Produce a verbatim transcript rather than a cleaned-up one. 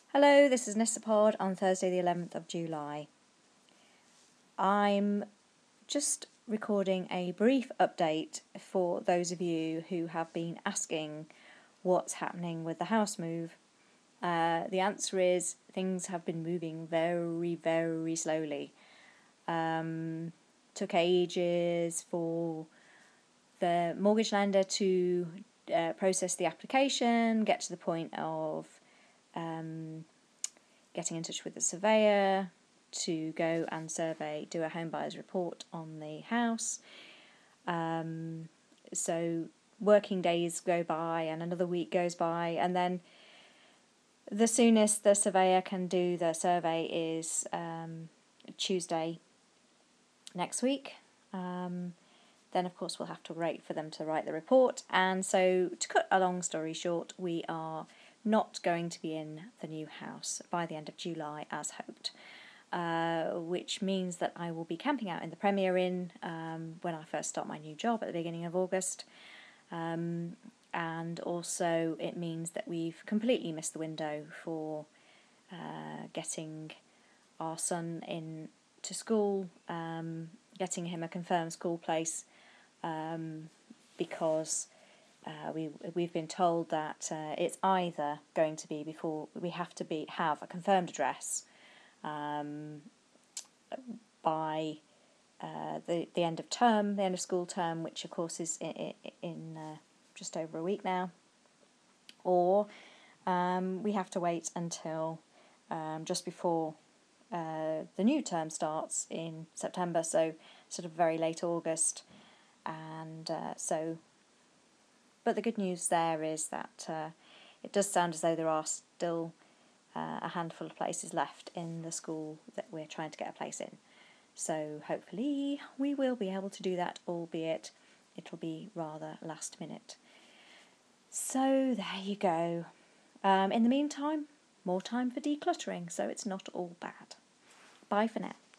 Hello, this is Nissapod on Thursday the eleventh of July. I'm just recording a brief update for those of you who have been asking what's happening with the house move. Uh, the answer is things have been moving very, very slowly. Um, took ages for the mortgage lender to uh, process the application, get to the point of um, getting in touch with the surveyor to go and survey, do a home buyer's report on the house. Um, so working days go by and another week goes by, and then the soonest the surveyor can do the survey is um, Tuesday next week. Um, then of course we'll have to wait for them to write the report, and so to cut a long story short, we are not going to be in the new house by the end of July as hoped, uh, which means that I will be camping out in the Premier Inn um, when I first start my new job at the beginning of August, um, and also it means that we've completely missed the window for uh, getting our son in to school, um, getting him a confirmed school place, um, because Uh, we we've been told that uh, it's either going to be before we have to be have a confirmed address um, by uh, the the end of term, the end of school term, which of course is in, in uh, just over a week now, or um, we have to wait until um, just before uh, the new term starts in September, so sort of very late August, and uh, so. But the good news there is that uh, it does sound as though there are still uh, a handful of places left in the school that we're trying to get a place in. So hopefully we will be able to do that, albeit it'll be rather last minute. So there you go. Um, in the meantime, more time for decluttering, so it's not all bad. Bye for now.